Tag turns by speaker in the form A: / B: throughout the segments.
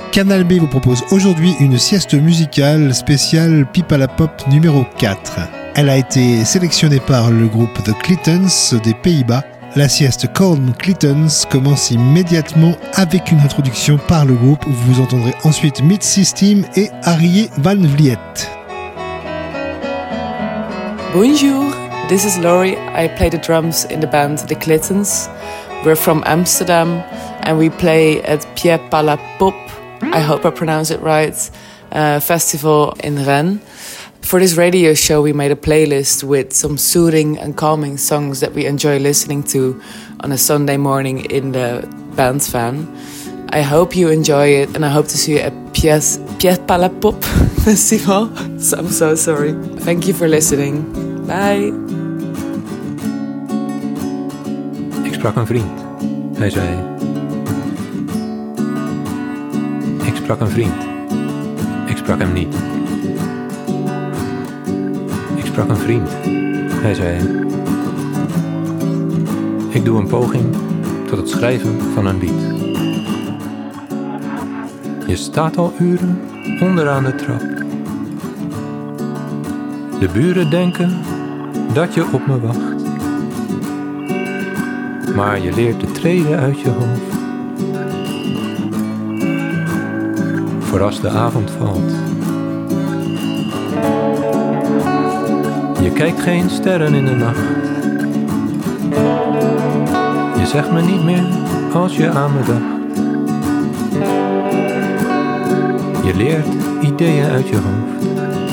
A: Canal B vous propose aujourd'hui une sieste musicale spéciale Pipe à la Pop numéro 4. Elle a été sélectionnée par le groupe The Clintons des Pays-Bas. La sieste Colm Clintons commence immédiatement avec une introduction par le groupe. Vous entendrez ensuite Meat System et Arie Van Vliet.
B: Bonjour, this is Laurie. I play the drums in the band The Clintons. We're from Amsterdam and we play at Pipe à la Pop, I hope I pronounce it right, festival in Rennes. For this radio show we made a playlist with some soothing and calming songs that we enjoy listening to on a Sunday morning in the band's van. I hope you enjoy it and I hope to see you at Pipe à la Pop festival. So I'm so sorry. Thank you for listening. Bye.
C: Ik sprak een vriend. Hij zei... Ik sprak een vriend. Ik sprak hem niet. Ik sprak een vriend. Hij zei... Ik doe een poging tot het schrijven van een lied. Je staat al uren onderaan de trap. De buren denken dat je op me wacht. Maar je leert de treden uit je hoofd. Voor als de avond valt. Je kijkt geen sterren in de nacht. Je zegt me niet meer als je aan me dacht. Je leert ideeën uit je hoofd.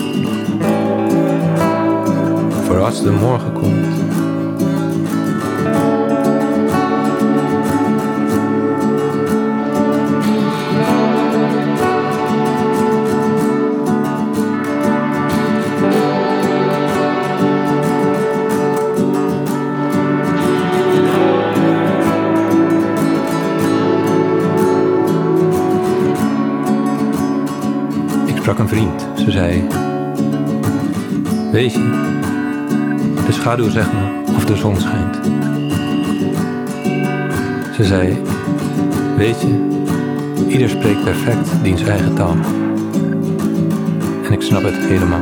C: Voor als de morgen komt. Ik sprak een vriend, ze zei... Weet je, de schaduw zegt me of de zon schijnt. Ze zei... Weet je, ieder spreekt perfect diens eigen taal. En ik snap het helemaal.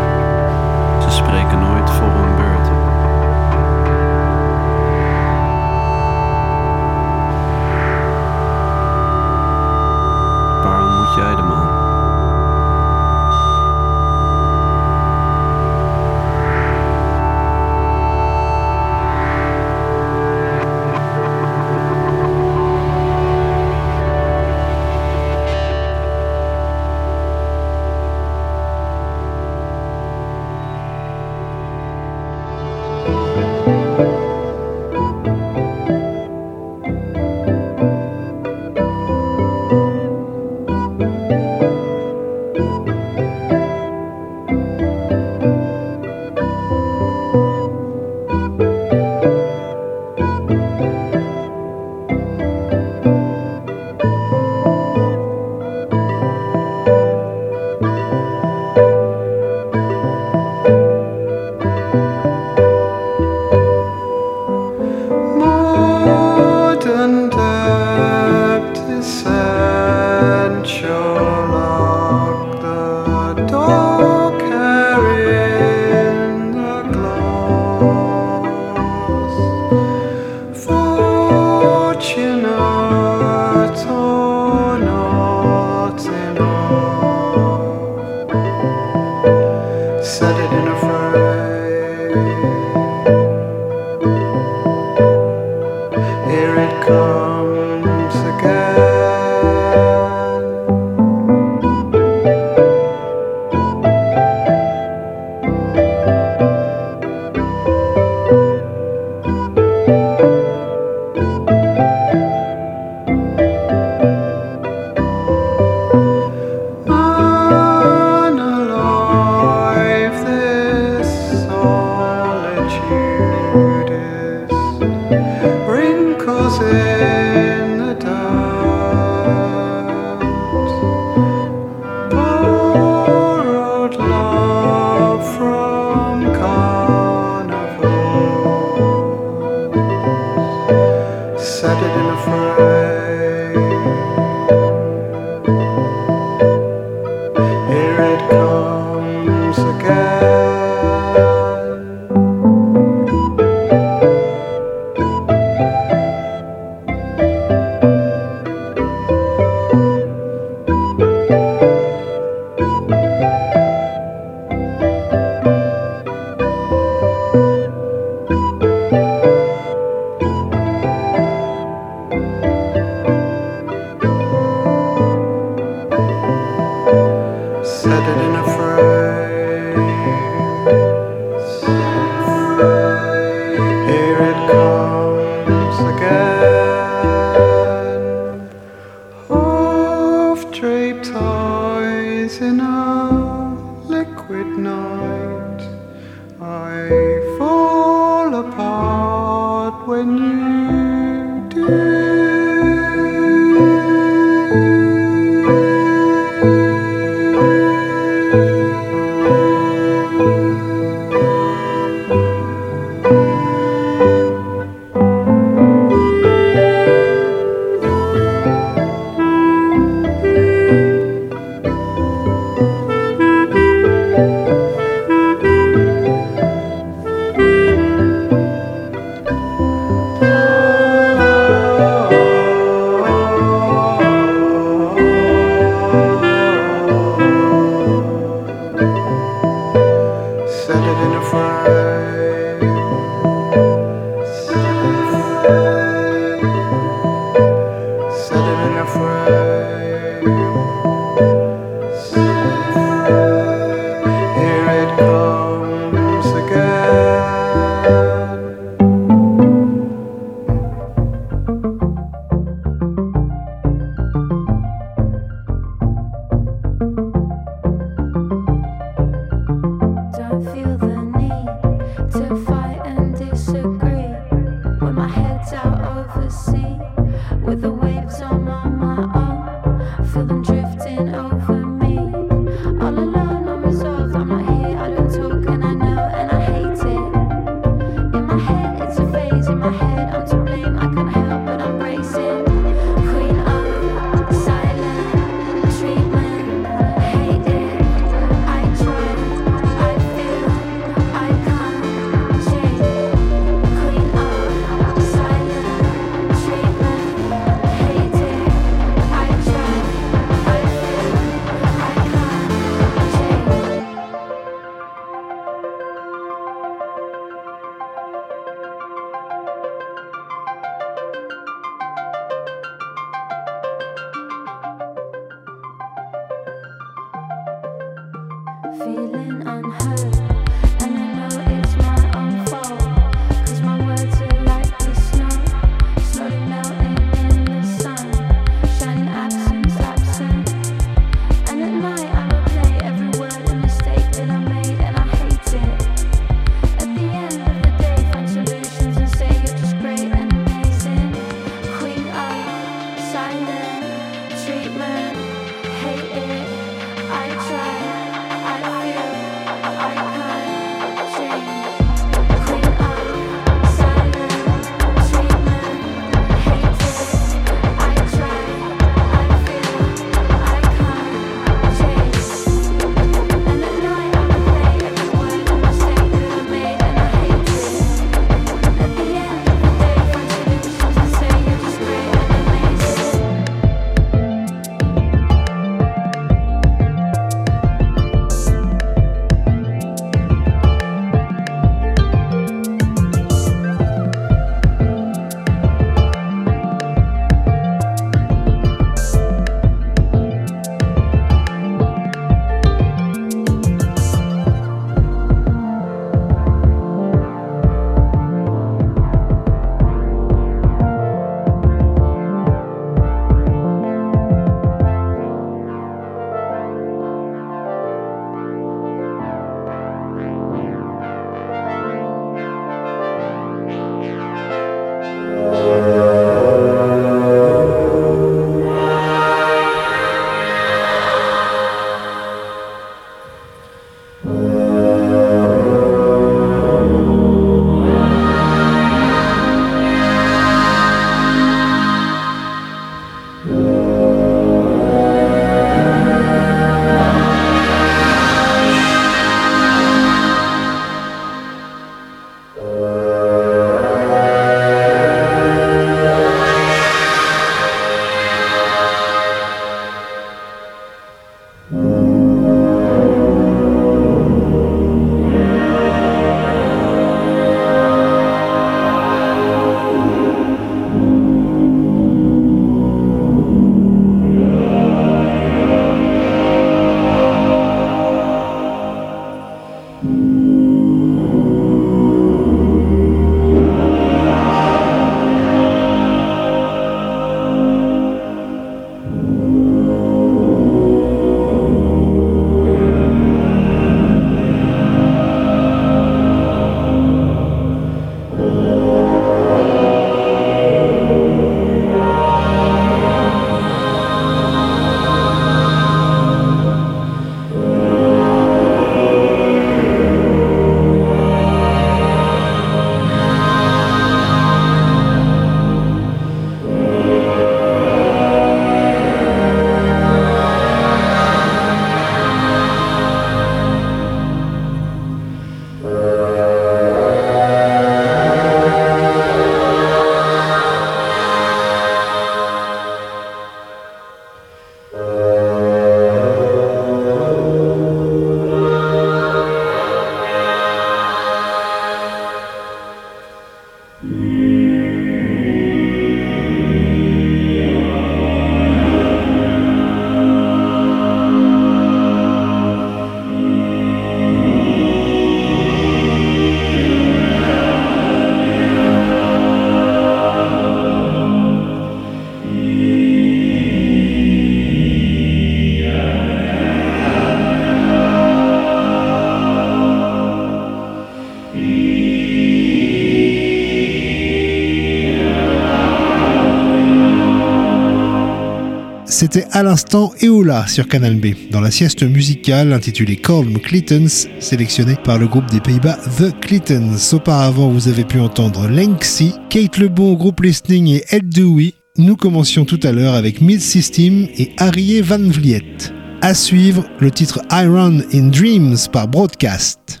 A: C'était à l'instant Eola sur Canal B, dans la sieste musicale intitulée Colm Clitens, sélectionnée par le groupe des Pays-Bas The Clitens. Auparavant, vous avez pu entendre Lenksy, Kate Lebon, groupe Listening et Ed Dewey. Nous commencions tout à l'heure avec Mid System et Harriet Van Vliet. À suivre, le titre I Run in Dreams par Broadcast.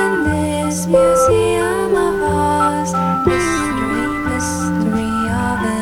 D: Museum of ours, mystery of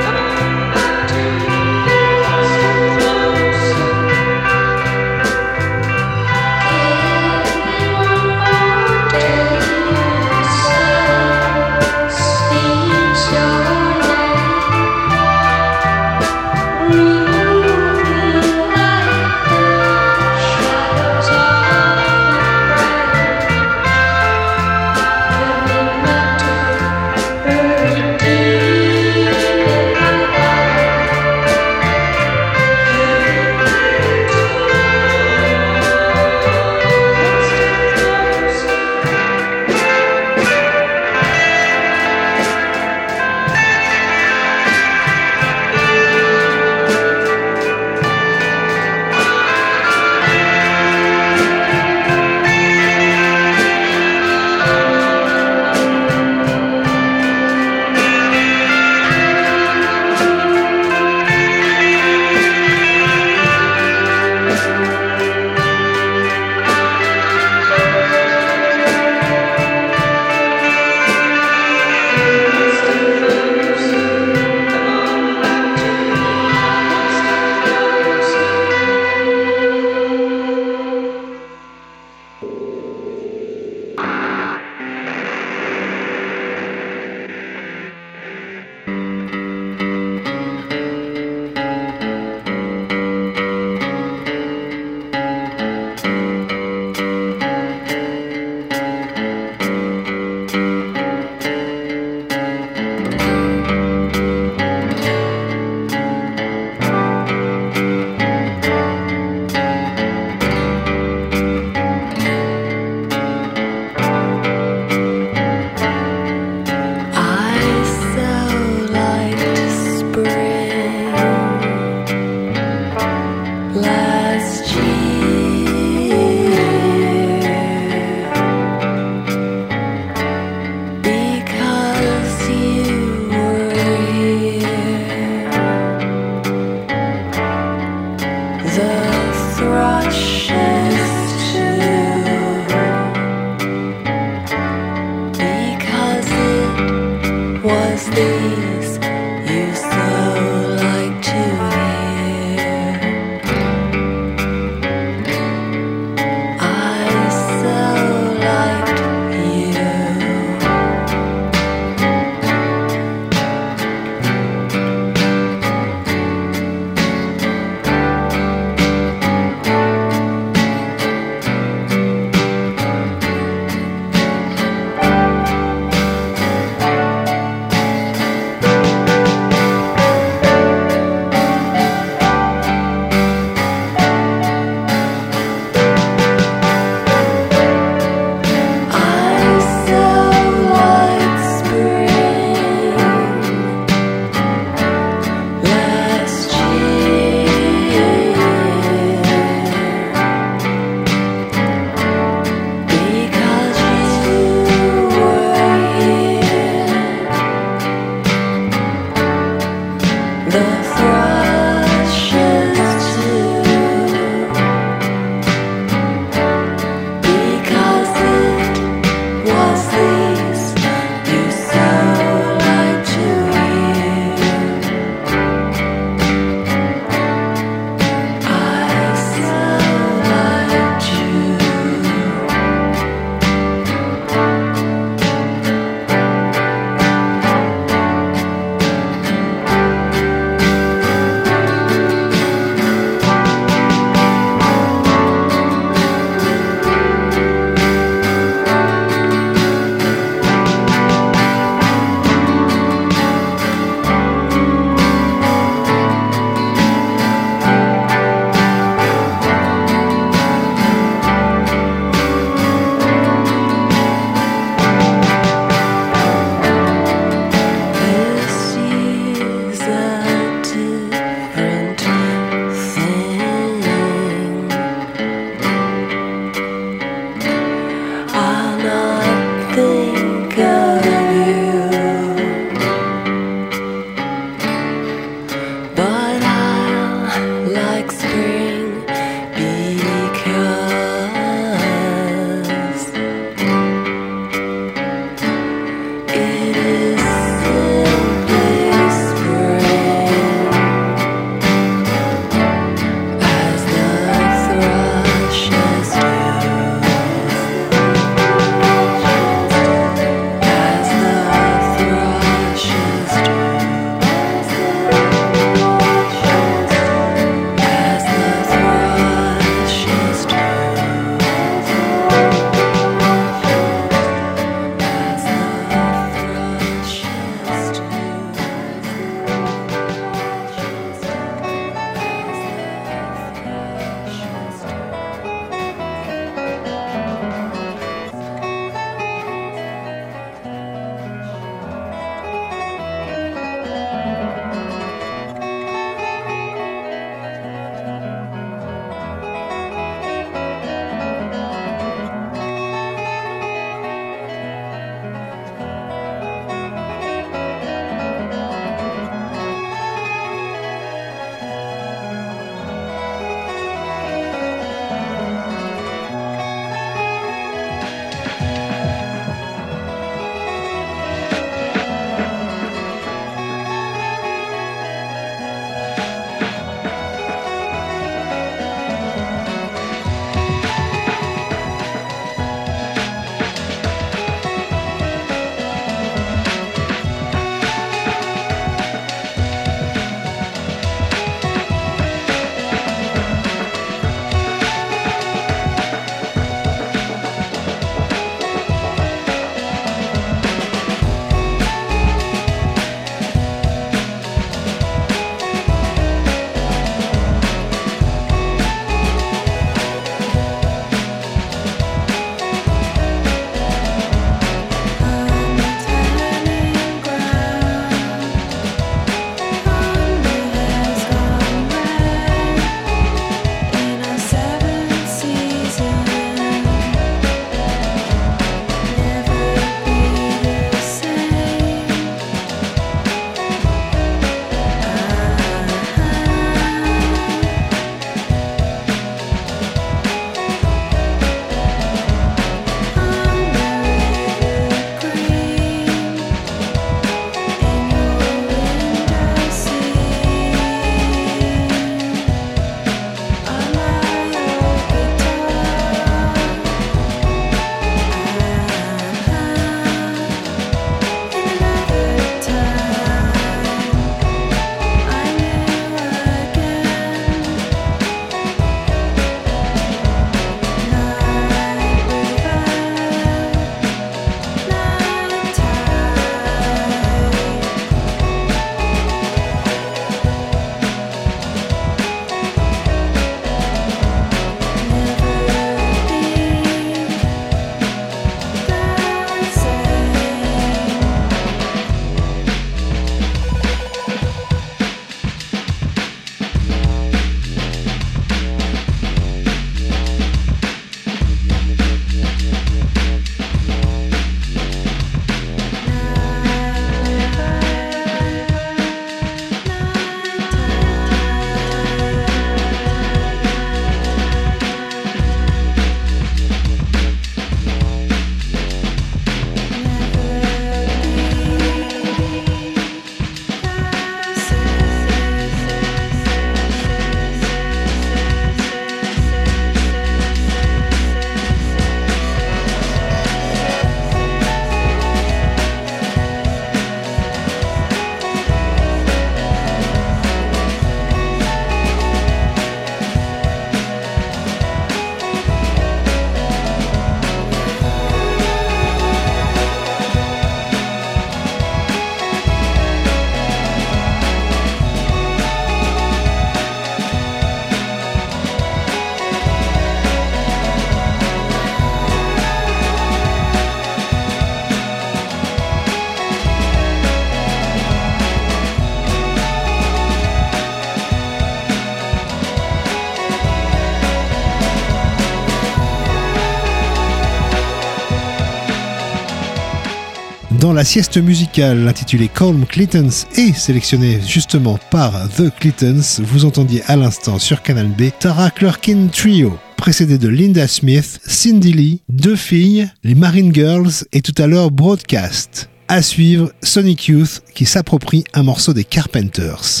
A: Dans la sieste musicale intitulée Colm Clittons et sélectionnée justement par The Clittons, vous entendiez à l'instant sur Canal B Tara Clerkin Trio, précédé de Linda Smith, Cindy Lee, 2 filles, les Marine Girls et tout à l'heure Broadcast. À suivre, Sonic Youth qui s'approprie un morceau des Carpenters.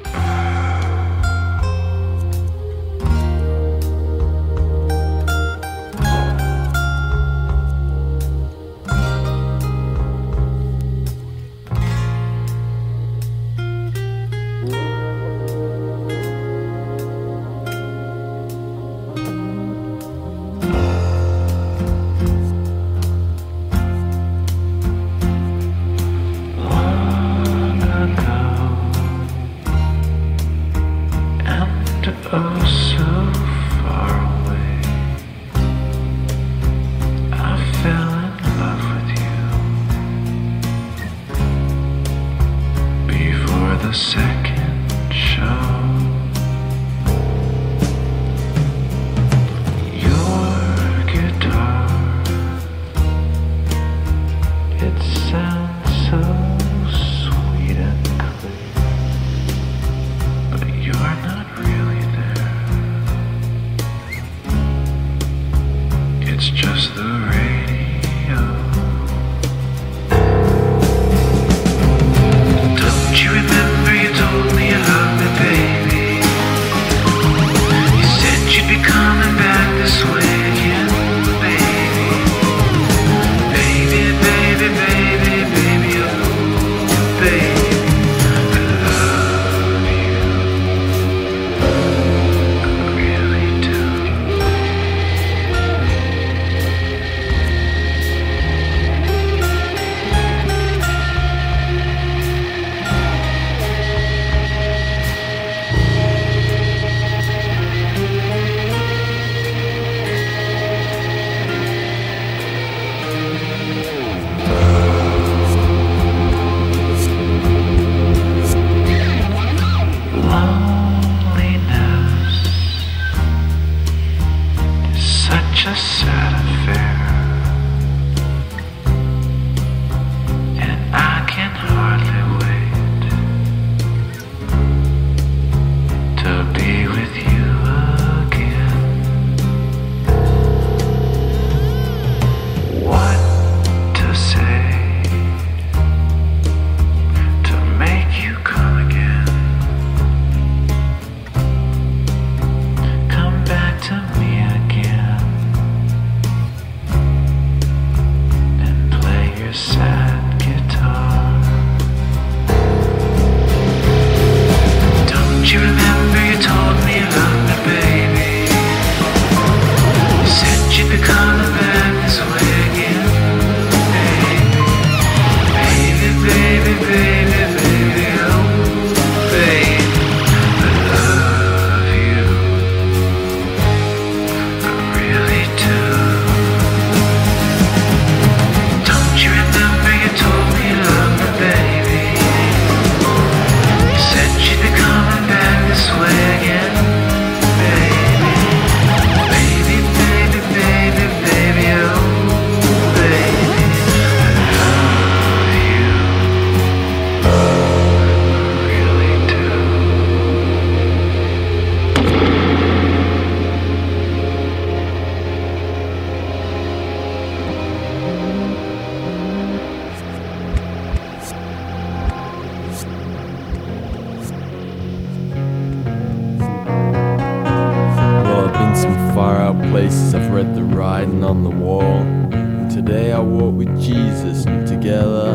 D: places I've read the writing on the wall. And today I walk with Jesus, and together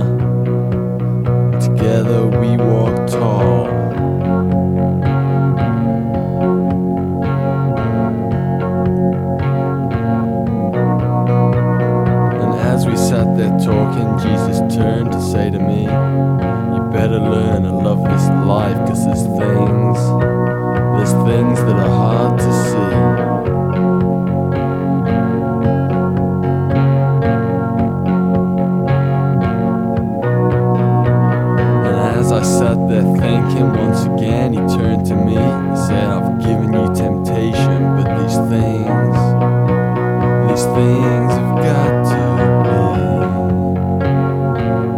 D: we walk tall. And as we sat there talking, Jesus turned to say to me, you better learn to love this life, 'cause there's things that are hard to see. And as I sat there thinking, once again he turned to me and said, I've given you temptation, but these things have got to be.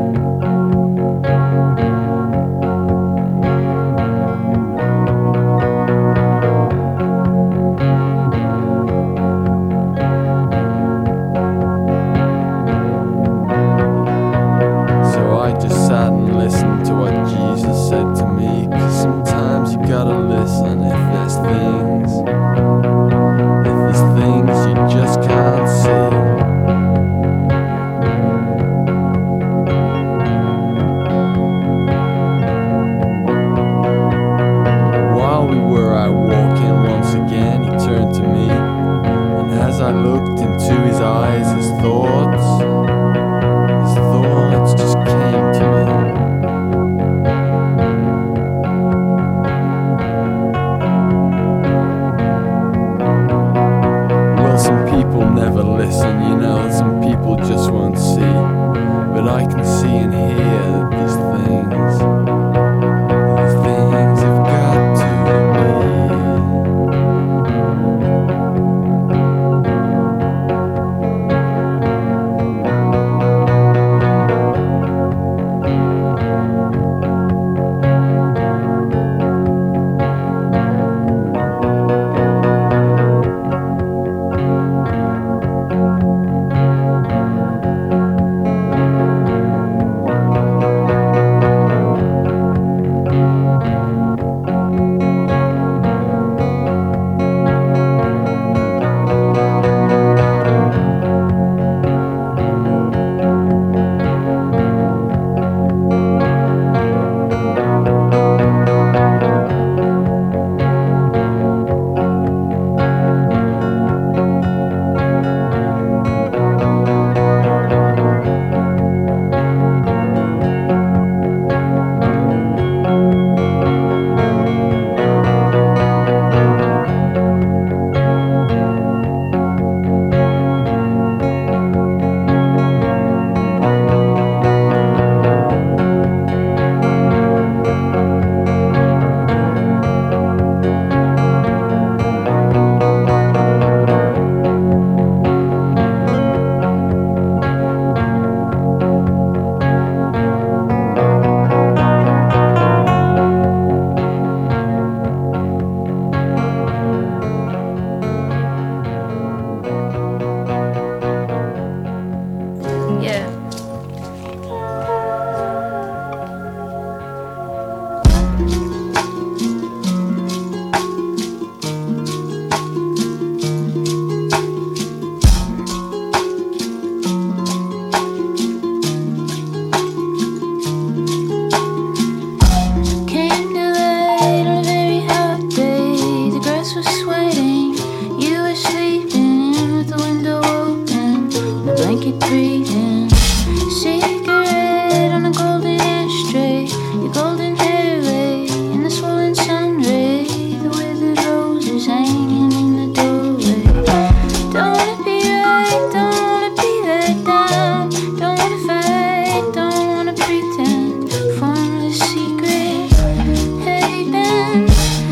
E: breathing. Cigarette on a golden ashtray. Your golden hair lay in the swollen sun ray. The withered roses hanging in the doorway. Don't wanna be right, don't wanna be let down. Don't wanna fight, don't wanna pretend. Formless secret. Heavy bend,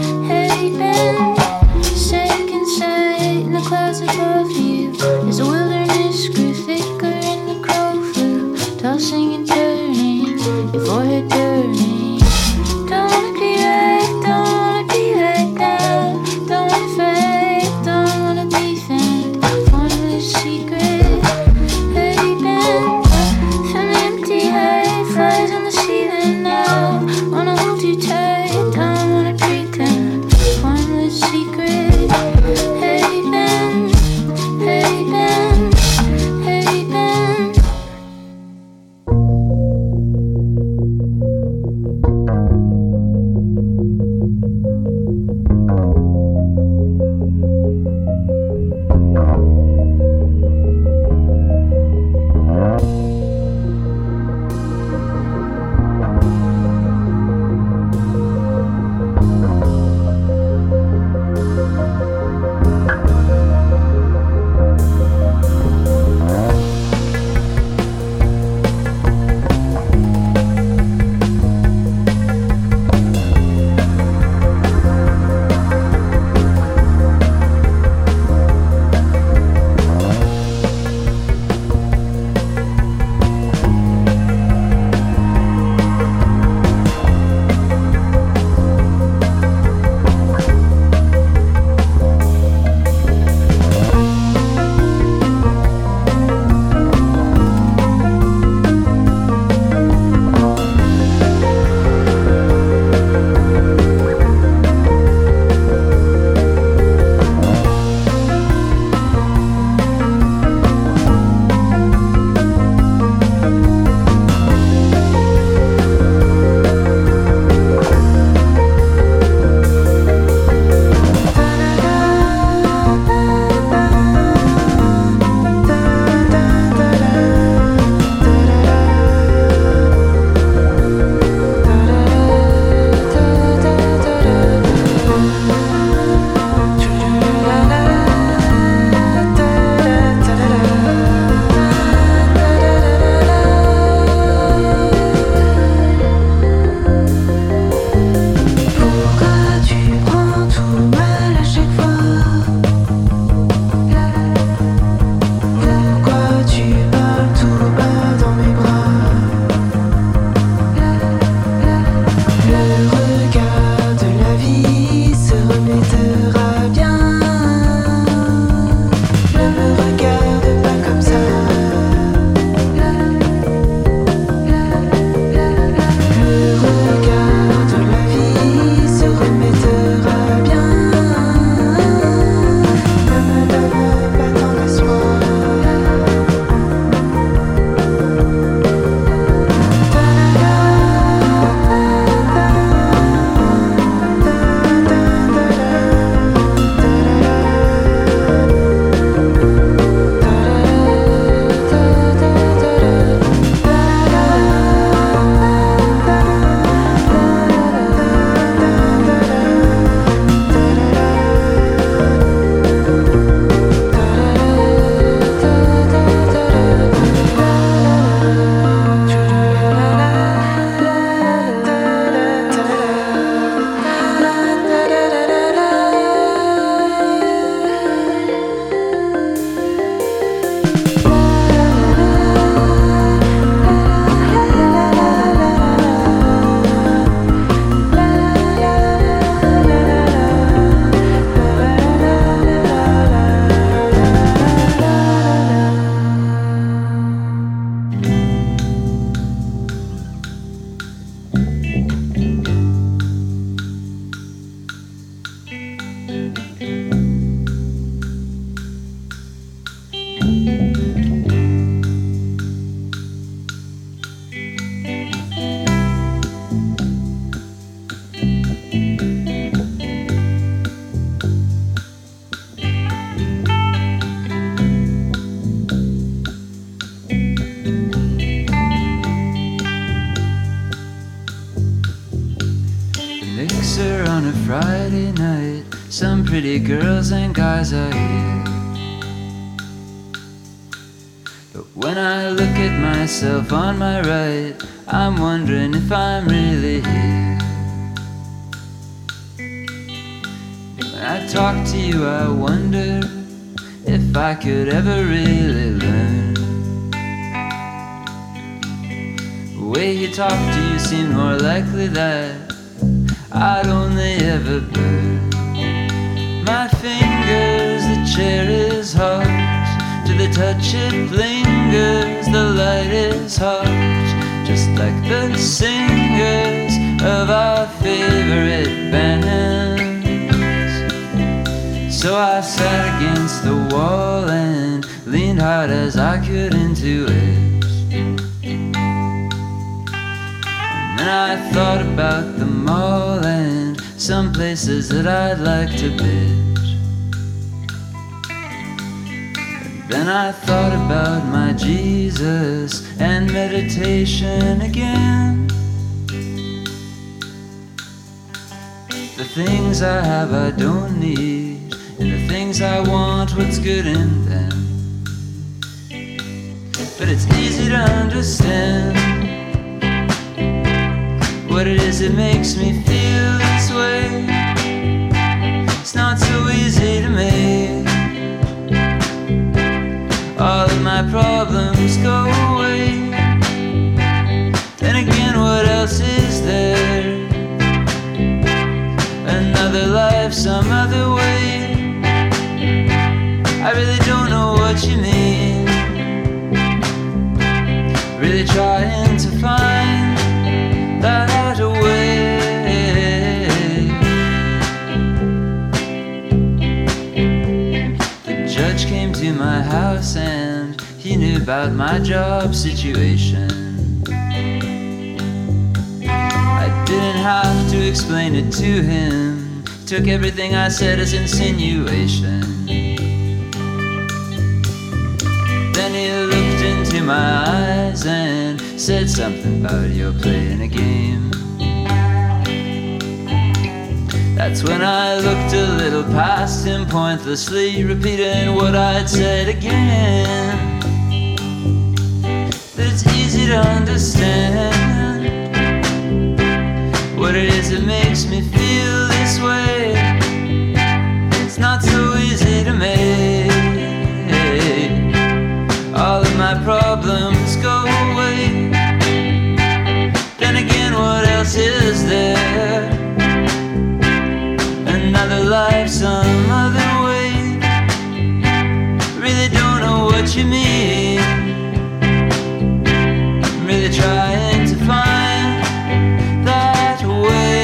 E: second sight in the clouds above you. As the wilderness grew thicker and the crow flew, tossing and turning.
F: Friday night, some pretty girls and guys are here. But when I look at myself on my right, I'm wondering if I'm really here. When I talk to you, I wonder if I could ever really learn. The way he talked to you seemed more likely that I'd only ever burn. My fingers, the chair is hard. To the touch it lingers, the light is hard. Just like the singers of our favorite bands. So I sat against the wall and leaned hard as I could into it. And then I thought about the mall and some places that I'd like to visit. And then I thought about my Jesus and meditation again. The things I have I don't need, and the things I want, what's good in them. But it's easy to understand what it is that makes me feel this way. It's not so easy to make all of my problems go away. Then again, what else is there? Another life, some other way. I really don't know what you mean. Really trying to find that way. The judge came to my house and he knew about my job situation. I didn't have to explain it to him. Took everything I said as insinuation. Then he looked into my eyes and said something about you're playing a game. That's when I looked a little past him, pointlessly repeating what I'd said again. That it's easy to understand what it is that makes me feel this way. It's not so easy to make all of my problems go away. Then again, what else is there? Another life, some other way. Really don't know what you mean. I'm really trying to find that way.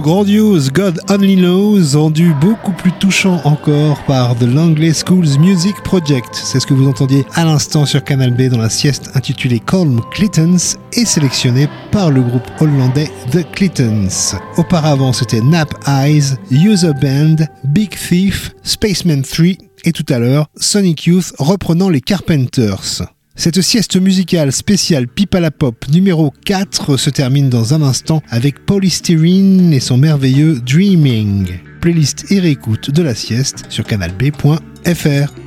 A: grandiose God Only Knows, rendu beaucoup plus touchant encore par The Langley Schools Music Project. C'est ce que vous entendiez à l'instant sur Canal B dans la sieste intitulée Colm Clittons et sélectionné par le groupe hollandais The Clittons. Auparavant, c'était Nap Eyes, User Band, Big Thief, Spaceman 3 et tout à l'heure, Sonic Youth reprenant les Carpenters. Cette sieste musicale spéciale Pipe à la Pop numéro 4 se termine dans un instant avec Polystyrene et son merveilleux Dreaming. Playlist et réécoute de la sieste sur canalb.fr.